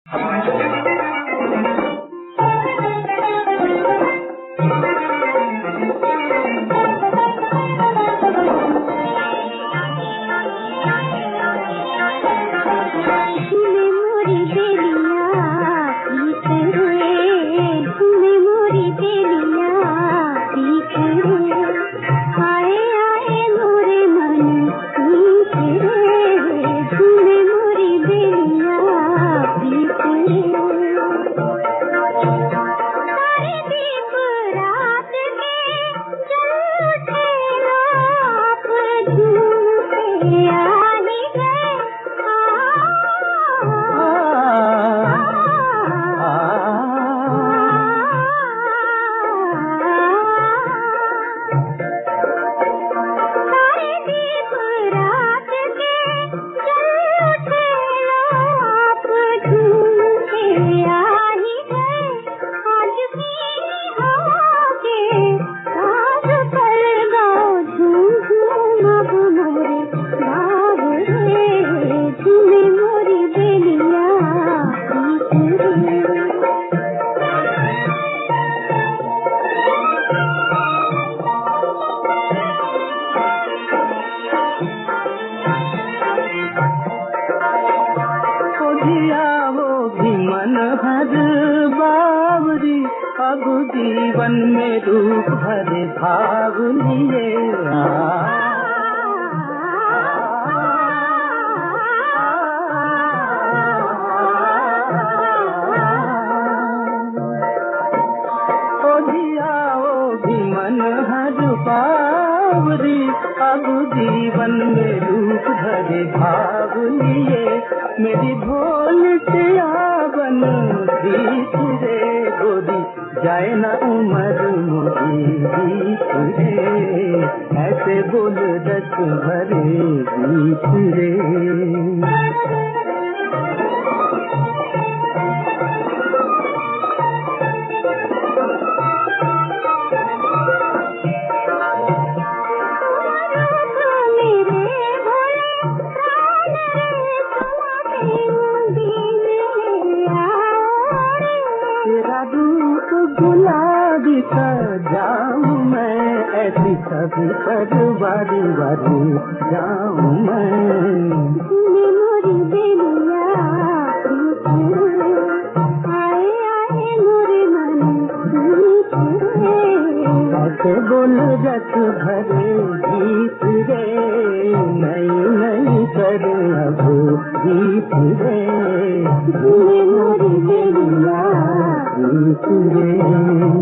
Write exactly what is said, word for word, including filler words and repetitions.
अब जीवन में रूप भरे भाव लिए ओ जिया ओ भी मन हर पावरी, अब जीवन में रूप भरे भाव लिए मेरी भोल से आवन बीत रे गोरी जाए न उम्र मोरी बीत रे, ऐसे बोल रस भरे बीत रे। गुलाबी सजाऊं मैं ऐसी सभी पर बारी बारी जाऊं मैं, मोरी बेलिया आए आए मोरे मन ऐसे बोल रस भरे गीत रे, नई नई कर अब गीत रे, मोरी बेलिया गीत रे।